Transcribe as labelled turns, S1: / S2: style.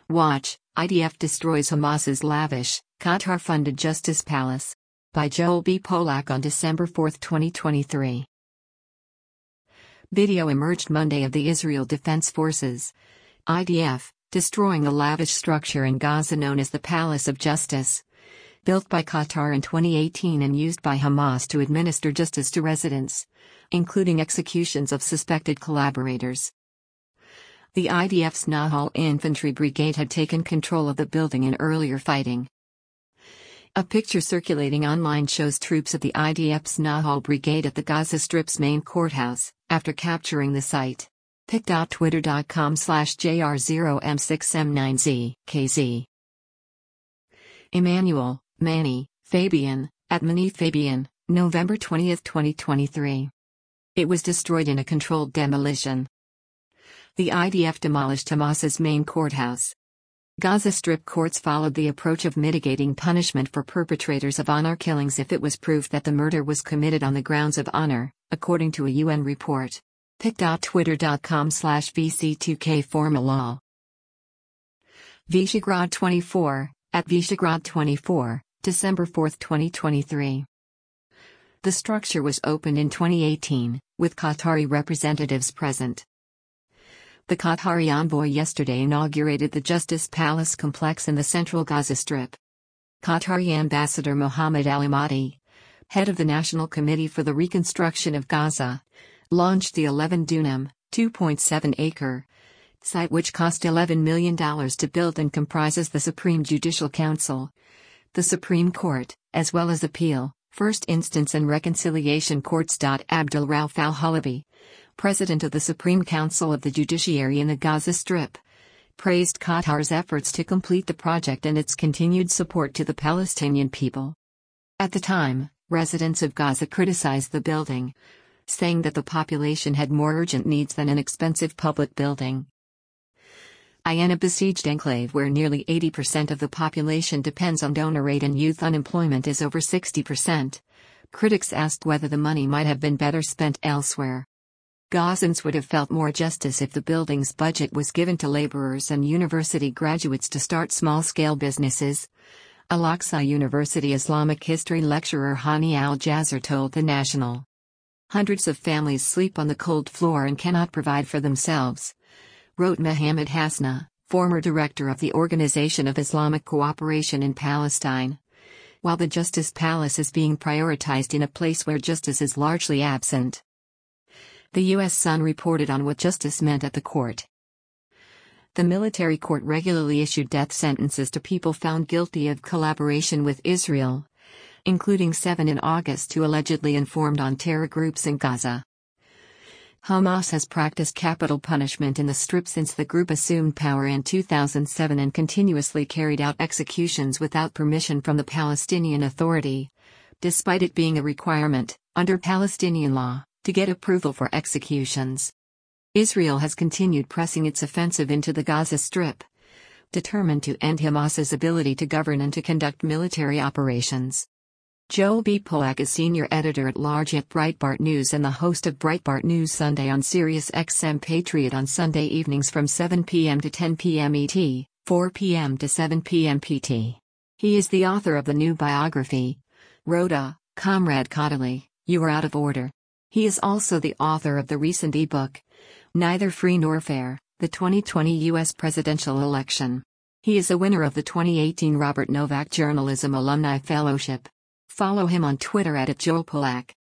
S1: Watch, IDF destroys Hamas's lavish, Qatar-funded Justice Palace. By Joel B. Polak on December 4, 2023. Video emerged Monday of the Israel Defense Forces, IDF, destroying a lavish structure in Gaza known as the Palace of Justice. Built by Qatar in 2018 and used by Hamas to administer justice to residents, including executions of suspected collaborators. The IDF's Nahal Infantry Brigade had taken control of the building in earlier fighting. A picture circulating online shows troops of the IDF's Nahal Brigade at the Gaza Strip's main courthouse, after capturing the site. pic.twitter.com/JR0M6M9Z, Emmanuel, Manny, Fabian, at Manny Fabian, November 20, 2023. It was destroyed in a controlled demolition. The IDF demolished Hamas's main courthouse. Gaza Strip courts followed the approach of mitigating punishment for perpetrators of honor killings if it was proved that the murder was committed on the grounds of honor, according to a UN report. pic.twitter.com/VC2KFormalLaw. Visegrad 24, at Visegrad 24, December 4, 2023. The structure was opened in 2018, with Qatari representatives present. The Qatari envoy yesterday inaugurated the Justice Palace complex in the central Gaza Strip. Qatari Ambassador Mohammed Al-Emadi, head of the National Committee for the Reconstruction of Gaza, launched the 11-dunam, 2.7-acre site which cost $11 million to build and comprises the Supreme Judicial Council, the Supreme Court, as well as appeal, first instance and reconciliation courts. Abdul Rauf Al-Halabi, President of the Supreme Council of the Judiciary in the Gaza Strip, praised Qatar's efforts to complete the project and its continued support to the Palestinian people. At the time, residents of Gaza criticized the building, saying that the population had more urgent needs than an expensive public building. In a besieged enclave where nearly 80% of the population depends on donor aid and youth unemployment is over 60%, critics asked whether the money might have been better spent elsewhere. Gazans would have felt more justice if the building's budget was given to laborers and university graduates to start small-scale businesses. Al-Aqsa University Islamic history lecturer Hani Al-Jazar told The National. Hundreds of families sleep on the cold floor and cannot provide for themselves, wrote Mohammed Hasna, former director of the Organization of Islamic Cooperation in Palestine. While the Justice Palace is being prioritized in a place where justice is largely absent. The U.S. Sun reported on what justice meant at the court. The military court regularly issued death sentences to people found guilty of collaboration with Israel, including 7 in August who allegedly informed on terror groups in Gaza. Hamas has practiced capital punishment in the Strip since the group assumed power in 2007 and continuously carried out executions without permission from the Palestinian Authority, despite it being a requirement, under Palestinian law, to get approval for executions. Israel has continued pressing its offensive into the Gaza Strip, determined to end Hamas's ability to govern and to conduct military operations. Joel B. Polak is senior editor-at-large at Breitbart News and the host of Breitbart News Sunday on Sirius XM Patriot on Sunday evenings from 7 p.m. to 10 p.m. ET, 4 p.m. to 7 p.m. PT. He is the author of the new biography, Rhoda, Comrade Cotterley, You Are Out of Order. He is also the author of the recent ebook, Neither Free Nor Fair, the 2020 U.S. Presidential Election. He is a winner of the 2018 Robert Novak Journalism Alumni Fellowship. Follow him on Twitter @JoelPolak.